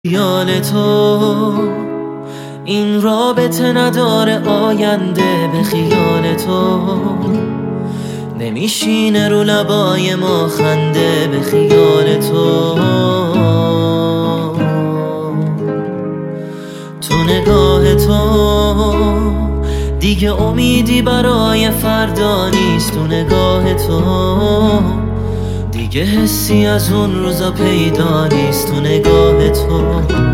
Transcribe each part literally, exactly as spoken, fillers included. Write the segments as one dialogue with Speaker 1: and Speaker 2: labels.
Speaker 1: خیال تو این رابطه نداره آینده، به خیال تو نمیشینه رو لبای ما خنده، به خیال تو تو نگاه تو دیگه امیدی برای فردا نیست، تو نگاه تو دیگه حسی از اون روزا پیدا نیست، تو نگاه تو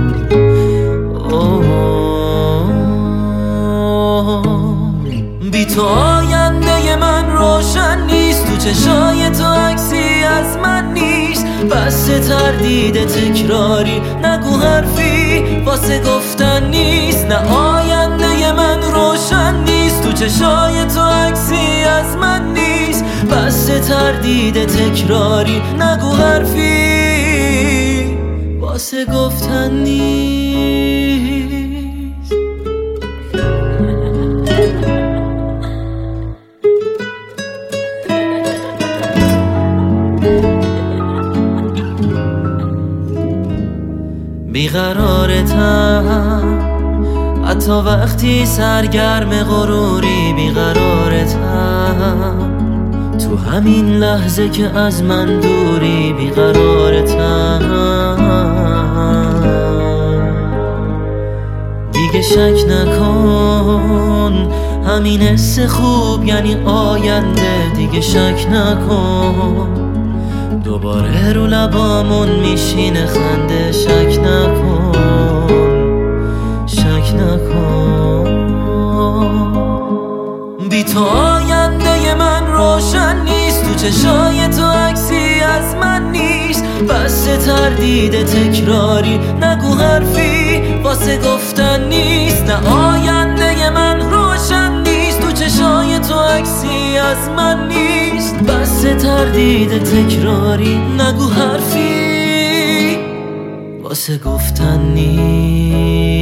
Speaker 1: بی تو آینده من روشن نیست، تو چشای تو عکسی از من نیست، بس تردید تکراری نگو حرفی واسه گفتن نیست، نه آینده من روشن نیست، تو چشای تو عکسی از من نیست، بس تردید تکراری نگو حرفی واسه گفتن نیست. بیقرارتم حتی وقتی سرگرم غروری، بیقرارتم تو همین لحظه که از من دوری، بیقرارتم دیگه شک نکن همین حس خوب یعنی آینده، دیگه شک نکن دوباره رو لبامون میشینه خنده، شک نکن شک نکن بی تو آینده من روشن نیست، تو چشای تو عکسی از من نیست، بس تردید تکراری نگو حرفی واسه گفتن نیست، نه آینده من روشن نیست، تو چشای تو عکسی از من نیست، بس تردید تکراری نگو حرفی واسه گفتن نیست.